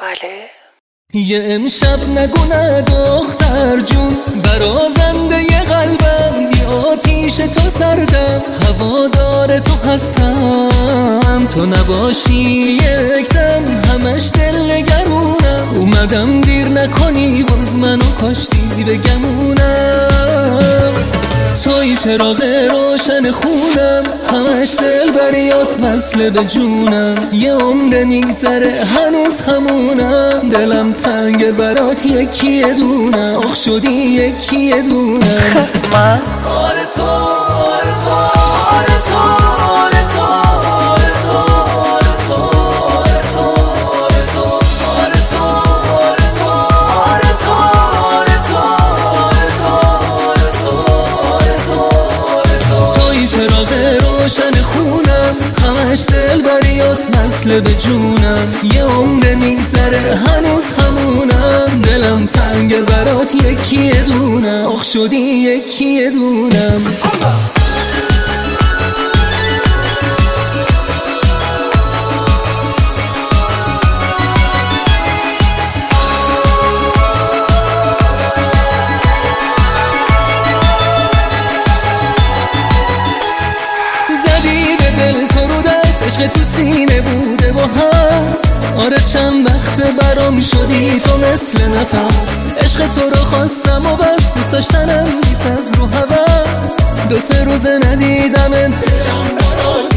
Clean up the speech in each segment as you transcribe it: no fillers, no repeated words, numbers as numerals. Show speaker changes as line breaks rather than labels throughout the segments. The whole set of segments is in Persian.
بله.
یه امشب نگونه دختر جون، برازنده ی قلبم، بی آتیش تو سردم، هوادار تو هستم، تو نباشی یک دم همش دل نگرونم، اومدم دیر نکنی باز منو کاشتی بگمونم، توی چراغ روشن خونم، همش دل بریات وصله به جونم، یه عمر میگذره هنوز همونم، دلم تنگ برات یکی دونم، آخ شدی یکی دونم.
من
آره تو آره تو آره تو آره تو آره تو آره تو آره تو آره تو آره تو آره تو آره تو آره تو آره تو آره تو توی چراغ روشن خونم، همش دل بریات وصله به جونم، یه عمر میگذره هنوز همونم، دلم تنگ برات یکی دونم، آخ شدی یکی دونم. زدی به دل تو رو دست، عشق تو سینه بوده و هست، آره چند وقت برام شدی تو مثل نفس، عشق تو رو خواستم و بس، دوست داشتنم نیست از رو هوس، دو سه روز ندیدم دلم برات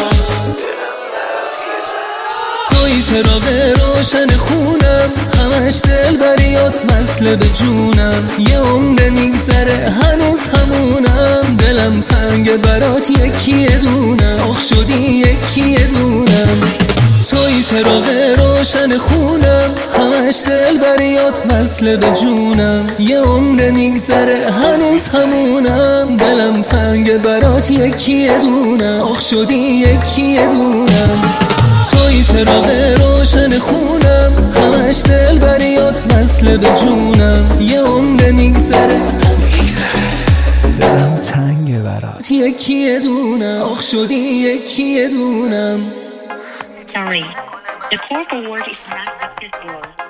توی چراغ روشن خونم، همش دل بریات وصله به جونم، یه عمر میگذره هنوز همونم، دلم تنگ برات یکی دونم، آخ شدی یکی دونم. توی چراغ روشن خونم، همش دل بریات وصله به جونم، یه عمر میگذره هنوز همونم، دلم تنگ برات یکی دونم، آخ شدی یکی دونم. توی چراغ روشن خونم، همش دل بریات وصله به جونم، یه عمر میگذره دلم تنگ برات یکی دونم، آخ شدی یکی دونم.
Sorry, the call forward is not acceptable.